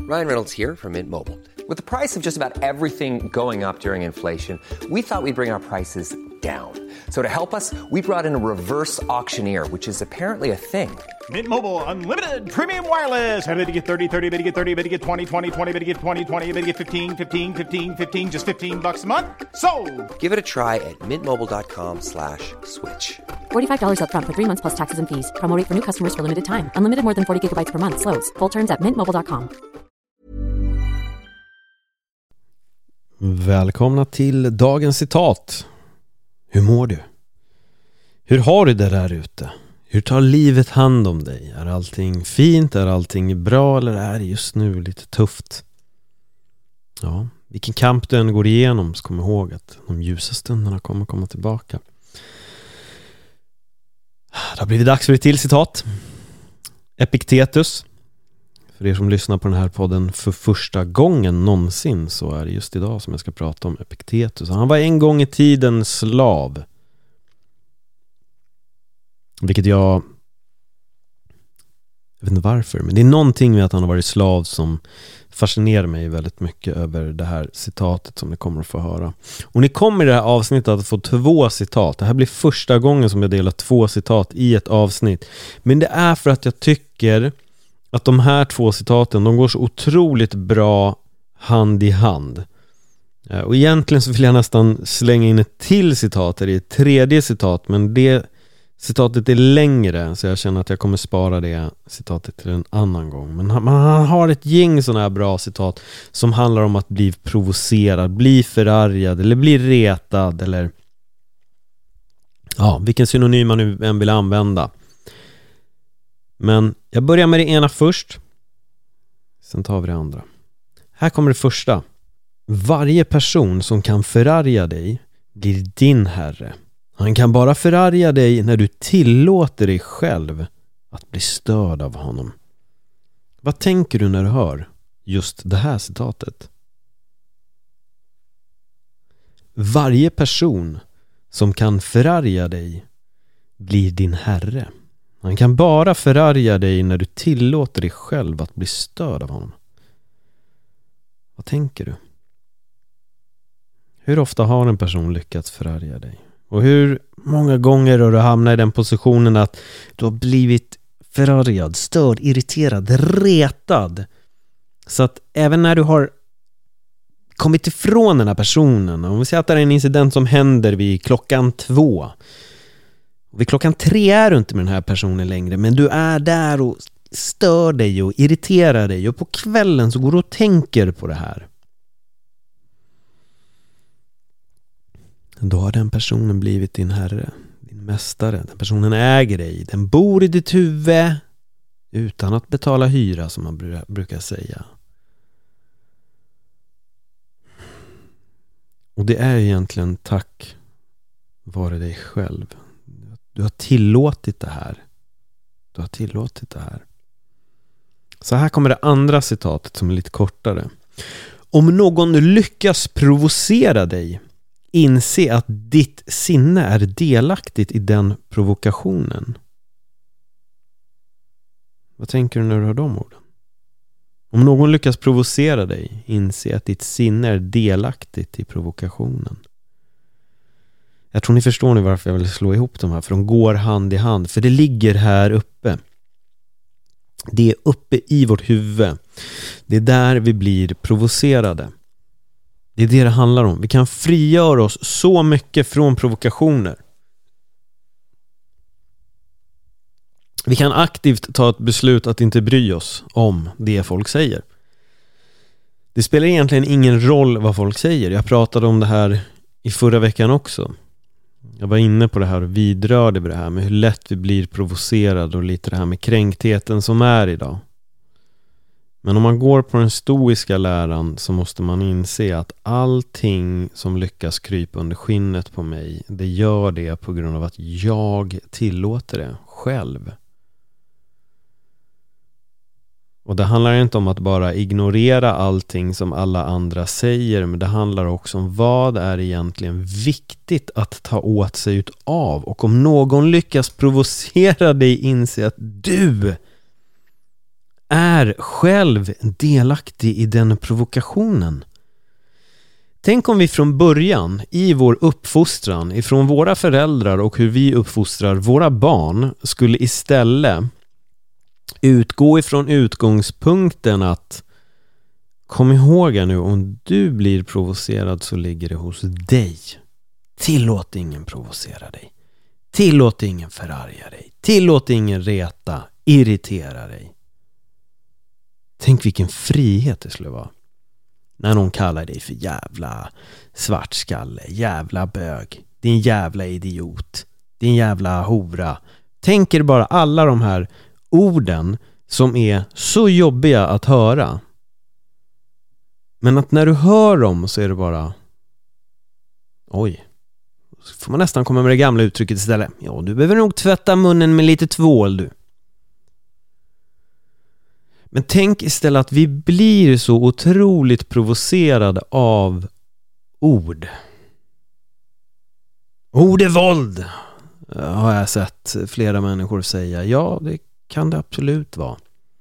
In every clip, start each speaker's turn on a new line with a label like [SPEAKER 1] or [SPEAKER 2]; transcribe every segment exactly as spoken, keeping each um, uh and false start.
[SPEAKER 1] Ryan Reynolds here from Mint Mobile. With the price of just about everything going up during inflation, we thought we'd bring our prices down. So to help us, we brought in a reverse auctioneer, which is apparently a thing.
[SPEAKER 2] Mint Mobile Unlimited Premium Wireless. How to get thirty, thirty, how to get thirty, how to get twenty, twenty, twenty, how to get twenty, twenty, how to get fifteen, fifteen, fifteen, fifteen, just fifteen bucks a month? Sold!
[SPEAKER 1] Give it a try at mintmobile.com slash switch.
[SPEAKER 3] forty-five dollars up front for three months plus taxes and fees. Promo rate for new customers for limited time. Unlimited more than forty gigabytes per month. Slows full terms at mint mobile dot com.
[SPEAKER 4] Välkomna till dagens citat. Hur mår du? Hur har du det där ute? Hur tar livet hand om dig? Är allting fint? Är allting bra? Eller är det just nu lite tufft? Ja, vilken kamp du än går igenom, så kom ihåg att de ljusa stunderna kommer komma tillbaka. Det har blivit dags för ett till citat. Epiktetus. För er som lyssnar på den här podden för första gången någonsin, så är det just idag som jag ska prata om Epiktetus. Han var en gång i tiden slav. Vilket jag... Jag vet inte varför, men det är någonting med att han har varit slav som fascinerar mig väldigt mycket över det här citatet som ni kommer att få höra. Och ni kommer i det här avsnittet att få två citat. Det här blir första gången som jag delar två citat i ett avsnitt. Men det är för att jag tycker att de här två citaten, de går så otroligt bra hand i hand. Och egentligen så vill jag nästan slänga in ett till citat i ett tredje citat, men det citatet är längre, så jag känner att jag kommer spara det citatet till en annan gång. Men han, han har ett gäng sådana här bra citat som handlar om att bli provocerad, bli förargad eller bli retad, eller ja, vilken synonym man nu än vill använda. Men jag börjar med det ena först, sen tar vi det andra. Här kommer det första. Varje person som kan förarga dig blir din herre. Han kan bara förarga dig när du tillåter dig själv att bli störd av honom. Vad tänker du när du hör just det här citatet? Varje person som kan förarga dig blir din herre. Han kan bara förarga dig när du tillåter dig själv att bli störd av honom. Vad tänker du? Hur ofta har en person lyckats förarga dig? Och hur många gånger har du hamnat i den positionen att du har blivit förargad, störd, irriterad, retad? Så att även när du har kommit ifrån den här personen, om vi säger att det är en incident som händer vid klockan två, och vid klockan tre är du inte med den här personen längre, men du är där och stör dig och irriterar dig, och på kvällen så går du och tänker på det här. Då har den personen blivit din herre, din mästare. Den personen äger dig. Den bor i ditt huvud utan att betala hyra, som man brukar säga. Och det är egentligen tack vare dig själv. Du har tillåtit det här. Du har tillåtit det här. Så här kommer det andra citatet som är lite kortare. Om någon lyckas provocera dig, inse att ditt sinne är delaktigt i den provokationen. Vad tänker du när du hör de orden? Om någon lyckas provocera dig, inse att ditt sinne är delaktigt i provokationen. Jag tror ni förstår nu varför jag vill slå ihop de här, för de går hand i hand. För det ligger här uppe. Det är uppe i vårt huvud. Det är där vi blir provocerade. Det är det det handlar om. Vi kan frigöra oss så mycket från provokationer. Vi kan aktivt ta ett beslut att inte bry oss om det folk säger. Det spelar egentligen ingen roll vad folk säger. Jag pratade om det här i förra veckan också. Jag var inne på det här och vidrörde det här med hur lätt vi blir provocerade och lite det här med kränktheten som är idag. Men om man går på den stoiska läran så måste man inse att allting som lyckas krypa under skinnet på mig, det gör det på grund av att jag tillåter det själv. Och det handlar inte om att bara ignorera allting som alla andra säger, men det handlar också om vad är egentligen viktigt att ta åt sig ut av. Och om någon lyckas provocera dig, inse att du är själv delaktig i den provokationen. Tänk om vi från början i vår uppfostran ifrån våra föräldrar och hur vi uppfostrar våra barn skulle istället utgå ifrån utgångspunkten att kom ihåg nu, om du blir provocerad så ligger det hos dig. Tillåt ingen provocera dig. Tillåt ingen förarga dig. Tillåt ingen reta, irritera dig. Tänk vilken frihet det skulle vara. När någon kallar dig för jävla svartskalle, jävla bög, din jävla idiot, din jävla hora. Tänk er bara alla de här orden som är så jobbiga att höra. Men att när du hör dem så är det bara oj. Så får man nästan komma med det gamla uttrycket istället. Ja, du behöver nog tvätta munnen med lite tvål du. Men tänk istället att vi blir så otroligt provocerade av ord. Ord är våld, har jag sett flera människor säga. Ja, det kan det absolut vara.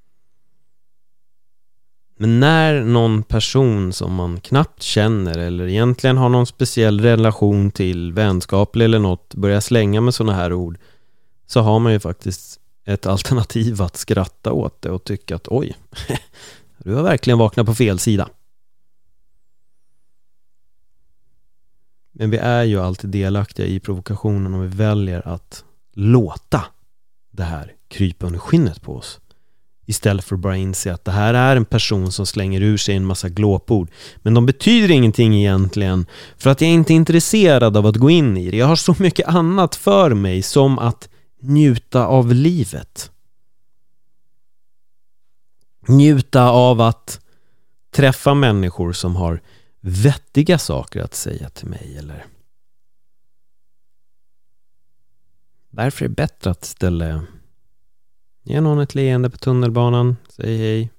[SPEAKER 4] Men när någon person som man knappt känner eller egentligen har någon speciell relation till, vänskaplig eller något, börjar slänga med såna här ord, så har man ju faktiskt ett alternativ att skratta åt det och tycka att oj, du har verkligen vaknat på fel sida. Men vi är ju alltid delaktiga i provokationen och vi väljer att låta det här krypa under skinnet på oss. Istället för att bara inse att det här är en person som slänger ur sig en massa glåpord. Men de betyder ingenting egentligen, för att jag är inte intresserad av att gå in i det. Jag har så mycket annat för mig, som att njuta av livet. Njuta av att träffa människor som har vettiga saker att säga till mig. Eller därför är det bättre att ställa ge någon ett leende på tunnelbanan. Säg hej.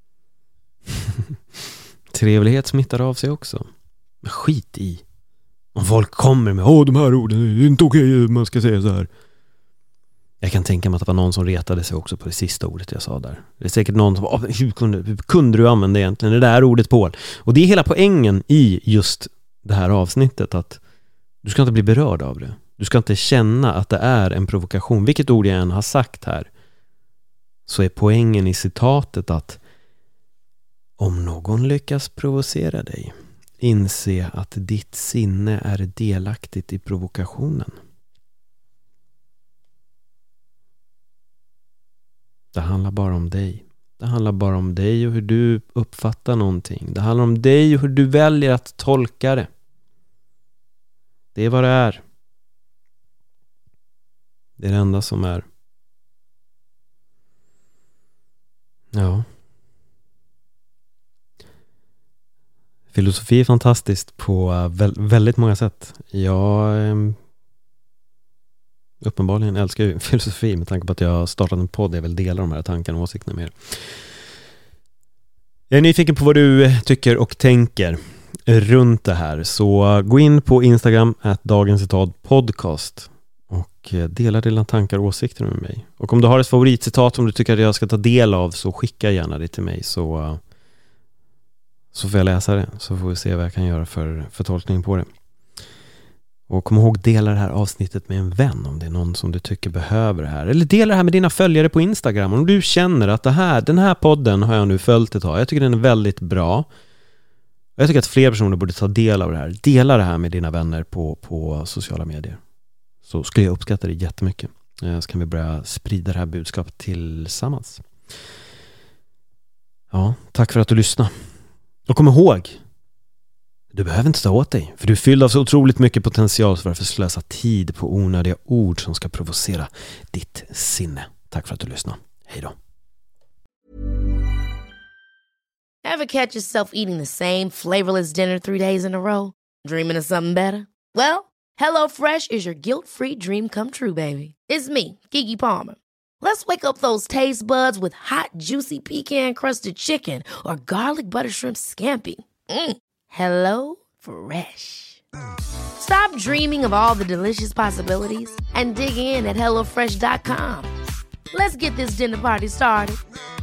[SPEAKER 4] Trevlighet smittar av sig också. Men skit i om folk kommer med åh, de här orden, det är inte okej, man ska säga så här. Jag kan tänka mig att det var någon som retade sig också på det sista ordet jag sa där. Det är säkert någon som åh, hur, kunde, hur kunde du använda egentligen det där ordet, Paul? Och det är hela poängen i just det här avsnittet, att du ska inte bli berörd av det. Du ska inte känna att det är en provokation. Vilket ord jag än har sagt här, så är poängen i citatet att om någon lyckas provocera dig, inse att ditt sinne är delaktigt i provokationen. Det handlar bara om dig. Det handlar bara om dig och hur du uppfattar någonting. Det handlar om dig och hur du väljer att tolka det. Det är vad det är. Det är det enda som är. Ja. Filosofi är fantastiskt på vä- väldigt många sätt. Jag eh, uppenbarligen älskar ju filosofi med tanke på att jag har startat en podd. Jag vill dela de här tankarna och åsikterna med er. Jag är nyfiken på vad du tycker och tänker runt det här. Så gå in på Instagram at dagens citat podcast och dela dina tankar och åsikter med mig. Och om du har ett favoritcitat som du tycker att jag ska ta del av, så skicka gärna det till mig, så, så får jag läsa det. Så får vi se vad jag kan göra för, för tolkning på det. Och kom ihåg, dela det här avsnittet med en vän om det är någon som du tycker behöver det här. Eller dela det här med dina följare på Instagram. Om du känner att det här, den här podden har jag nu följt ett tag. Jag tycker den är väldigt bra. Jag tycker att fler personer borde ta del av det här. Dela det här med dina vänner på, på sociala medier. Så skulle jag uppskatta det jättemycket. Så kan vi börja sprida det här budskapet tillsammans. Ja, tack för att du lyssnade. Och kom ihåg, du behöver inte ta åt dig. För du är fylld av så otroligt mycket potential, så varför slösa tid på onödiga ord som ska provocera ditt sinne. Tack för att du lyssnade. Hej då.
[SPEAKER 5] Ever catch yourself eating the same flavorless dinner three days in a row? Dreaming of something better? Well, HelloFresh is your guilt-free dream come true, baby. It's me, Keke Palmer. Let's wake up those taste buds with hot, juicy pecan-crusted chicken or garlic butter shrimp scampi. Mm. Hello Fresh. Stop dreaming of all the delicious possibilities and dig in at hello fresh dot com. Let's get this dinner party started.